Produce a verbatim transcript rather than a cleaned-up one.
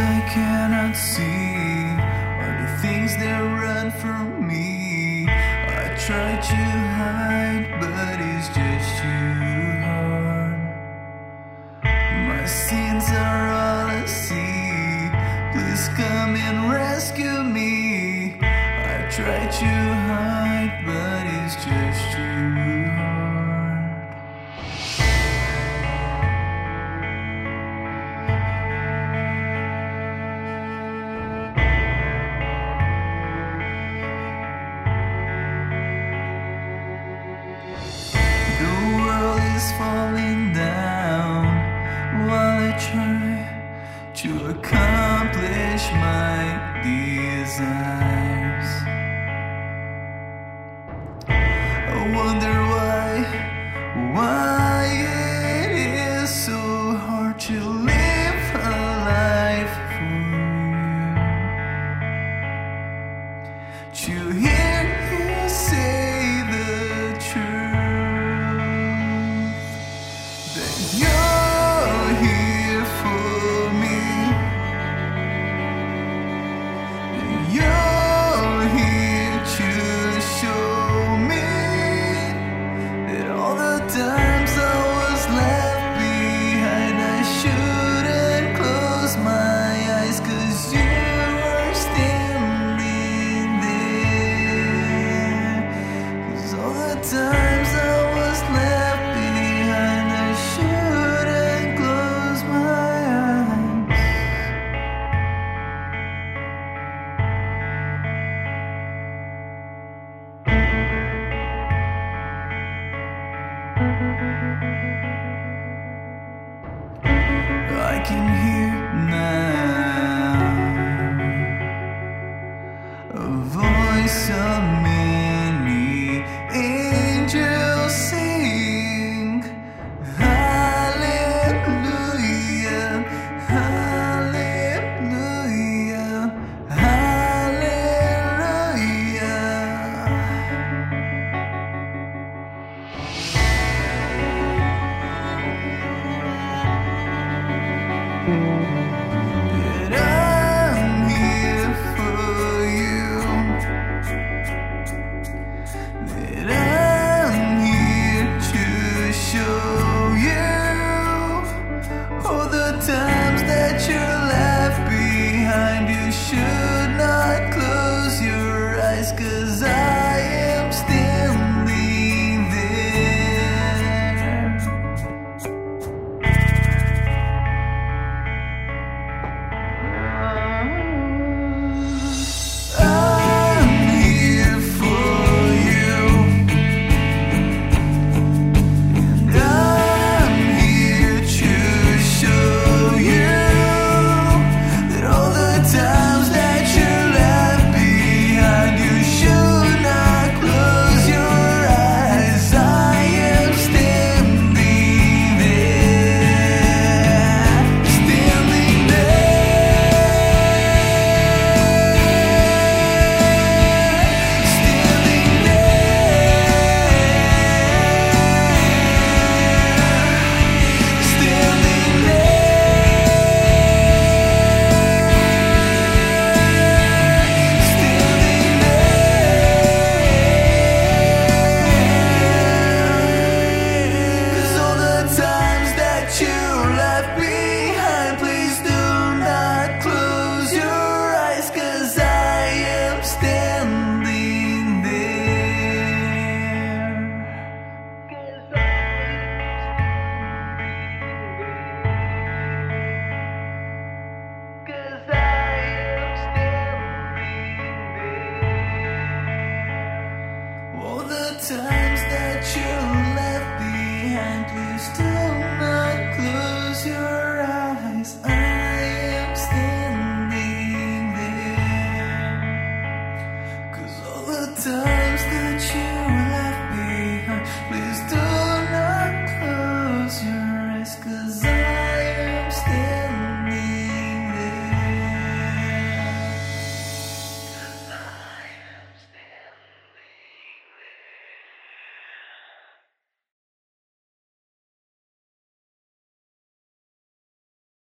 I cannot see are the things that run from me. I try to hide, but it's just too hard. My sins are all I see. Please come and rescue me. I try to hide, but it's just too hard. The world is falling down while I try to accomplish my desires. I wonder why, why it is so hard to live a life for you. To hear you say the truth, that you're here for me, that you're here to show me that all the times I was left behind, I shouldn't close my eyes, 'cause you are standing there. 'Cause all the times I was left behind, I shouldn't close my eyes. I can hear now a voice of many angels sing, hallelujah, hallelujah, hallelujah. Thank you.